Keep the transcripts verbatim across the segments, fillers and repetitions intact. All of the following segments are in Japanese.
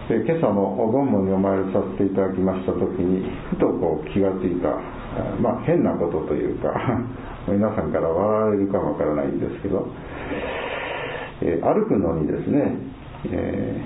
で今朝のごんもにお参りさせていただきましたときにふとこう気がついた、まあ変なことというか皆さんから笑われるかもわからないんですけど、えー、歩くのにですね、え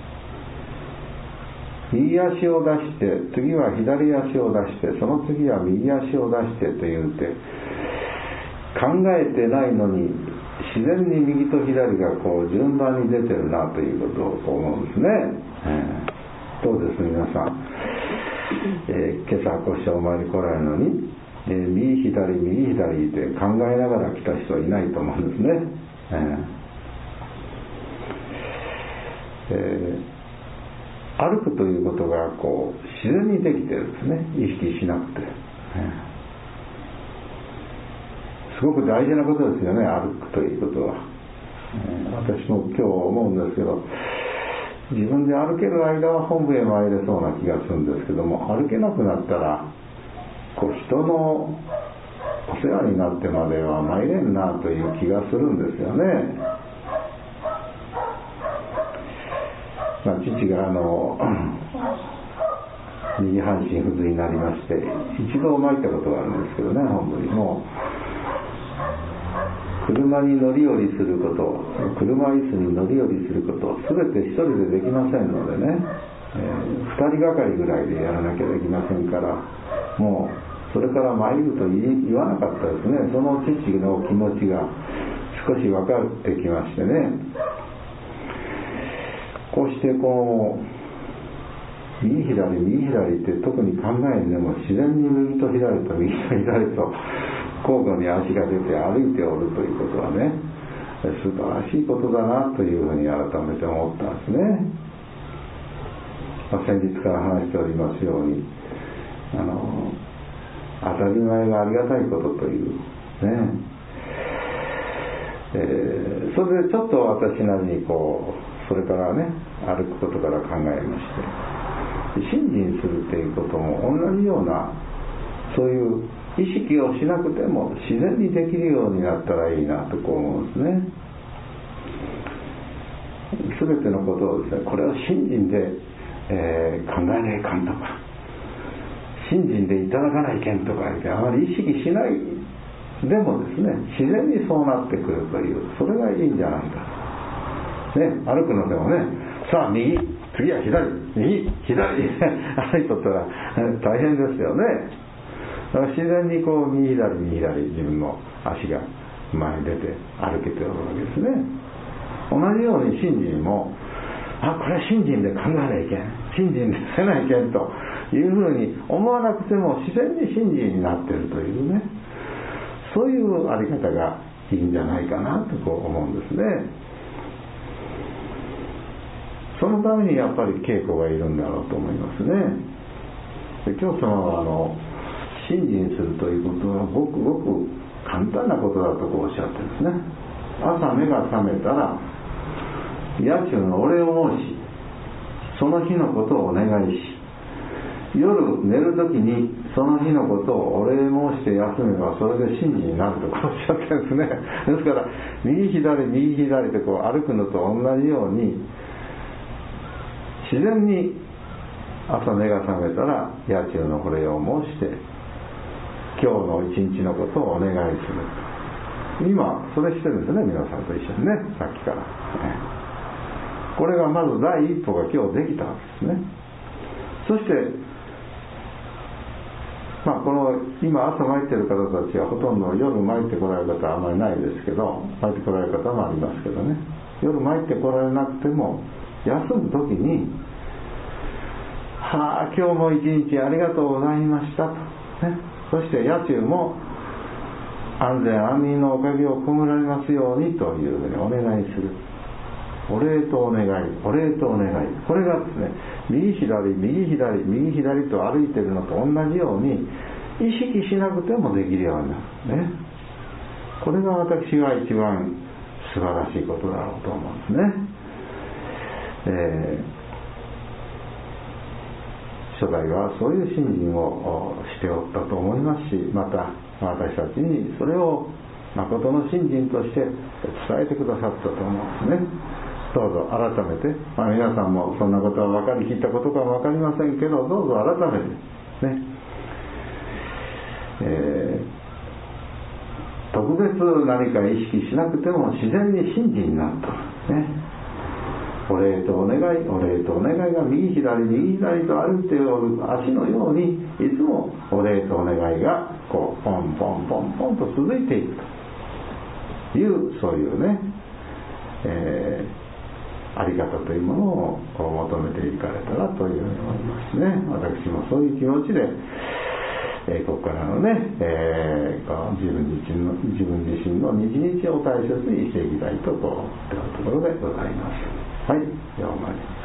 ー、右足を出して次は左足を出してその次は右足を出してと言うて考えてないのに自然に右と左がこう順番に出てるなということを思うんですね、えー、どうです皆さん、えー、今朝こうしてお参り来られるのに、えー、右左右左って考えながら来た人はいないと思うんですね、えーえー、歩くということがこう自然にできてるんですね、意識しなくて、えーすごく大事なことですよね、歩くということは、えー、私も今日思うんですけど、自分で歩ける間は本部へ参れそうな気がするんですけども、歩けなくなったらこう人のお世話になってまでは参れんなという気がするんですよね。まあ、父があの右半身不随になりまして一度参ったことがあるんですけどね、本部にも車に乗り降りすること、車椅子に乗り降りすることを全て一人でできませんのでね、えー、二人がかりぐらいでやらなきゃできませんから、もうそれから参ると言わなかったですね。その父の気持ちが少し分かってきましてね、こうしてこう右左右左って特に考えんでも自然に右と左と右と左と交互に足が出て歩いておるということはね、素晴らしいことだなというふうに改めて思ったんですね。まあ、先日から話しておりますように、あの当たり前がありがたいことというね、えー、それでちょっと私なりにこうそれからね歩くことから考えまして、信心するということも同じようなそういう意識をしなくても自然にできるようになったらいいなとこう思うんですね。すべてのことをですね、これを信心で、えー、考えないかんとか信心でいただかないけんとか言ってあまり意識しないでもですね、自然にそうなってくるという、それがいいんじゃないかね。歩くのでもね、さあ右次は左右左歩いとったら大変ですよね。だから自然にこう右左右左自分の足が前に出て歩けておるわけですね。同じように信心も、あ、これは信心で考えないけん、信心でせないけんというふうに思わなくても自然に信心になっているというね、そういうあり方がいいんじゃないかなとこう思うんですね。そのためにやっぱり稽古がいるんだろうと思いますね。で教祖様はあの信心するということはごくごく簡単なことだとこうおっしゃってるんですね。朝目が覚めたら家中のお礼を申し、その日のことをお願いし、夜寝るときにその日のことをお礼申して休めばそれで信心になるとこうおっしゃってるんですね。ですから右左右左でこう歩くのと同じように自然に朝目が覚めたら家中のお礼を申して今日の一日のことをお願いする。今それしてるんですね、皆さんと一緒にね、さっきから、ね、これがまず第一歩が今日できたんですね。そしてまあこの今朝参っている方たちはほとんど夜参ってこられる方はあまりないですけど、参ってこられる方もありますけどね、夜参ってこられなくても休む時に、はあ今日も一日ありがとうございましたとね、そして家中も安全安眠のおかげを被られますようにというふうにお願いする。お礼とお願い、お礼とお願い、これがですね、右左右左右左と歩いているのと同じように意識しなくてもできるようになるね。これが私が一番素晴らしいことだろうと思うんですね。えー、初代はそういう信心をしておったと思いますし、また私たちにそれを誠の信心として伝えてくださったと思うんですね。 どうぞ改めて、まあ、皆さんもそんなことは分かりきったことかは分かりませんけど、どうぞ改めてね、えー、特別何か意識しなくても自然に信心になったね、お礼とお願い、お礼とお願いが右左右左と歩いておる足のように、いつもお礼とお願いがこうポンポンポンポンと続いていくという、そういうね、えー、あり方というものを求めていかれたらというふうに思いますね。私もそういう気持ちで、えー、ここからのね、えー、こう自分自身の自分自身の日々を大切にしていきたいとこう思っているところでございます。はい、どうも。